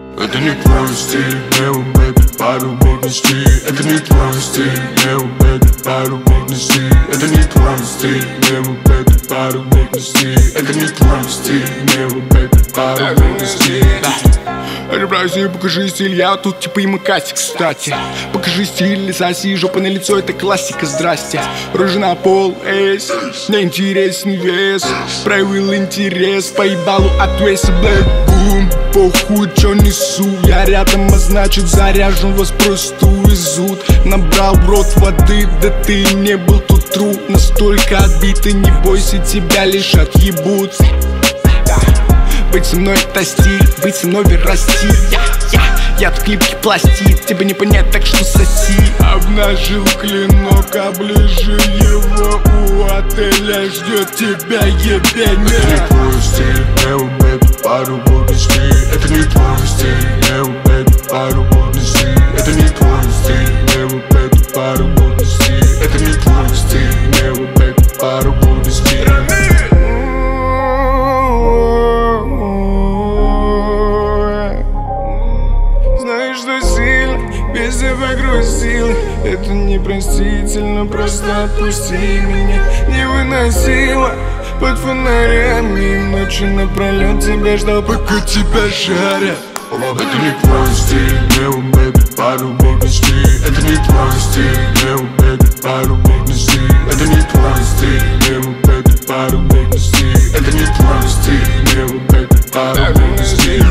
Это не твой стиль, не бэби, пару бедности. Это не твой стиль, не бэби, пару бедности. Это не твой стиль, не бэби, пару бедности. Это не твой стиль, не бэби, пару бедности. Бразилия, покажи стиль, я тут типа Ямакаси, кстати. Покажи стиль, соси, жопа на лицо, это классика, здрасте. Рожа на пол, эйс, мне интересен вес. Проявил интерес, поебалу от Уэйса, блэк, бум. Похуй, чё несу, я рядом, а значит заряжен, вас просто увезут. Набрал в рот воды, да ты не был тут тру. Настолько отбитый, не бойся, тебя лишь отъебут. Быть со мной это стиль, быть со мной расти. Я в клипке пластит, тебе не понять, так что соси. Обнажил клинок, оближи его. У отеля ждет тебя ебень. Это не твой стиль, не бэби, пару бедности. Это не твой стиль, не бэби, пару бедности. Это не твой стиль, не бэби, пару бедности. Это не твой стиль, не бэби, пару бедности. Без тебя грустил, это непростительно. Просто отпусти меня. Невыносимо под фонарями. Ночи напролет тебя ждал, пока тебя жарят. Это не твой стиль, не бэби, пару бедности. Это не твой стиль, не бэби, пару бедности. Это не твой стиль, не бэби, пару бедности. Это не твой стиль, не бэби, пару бедности.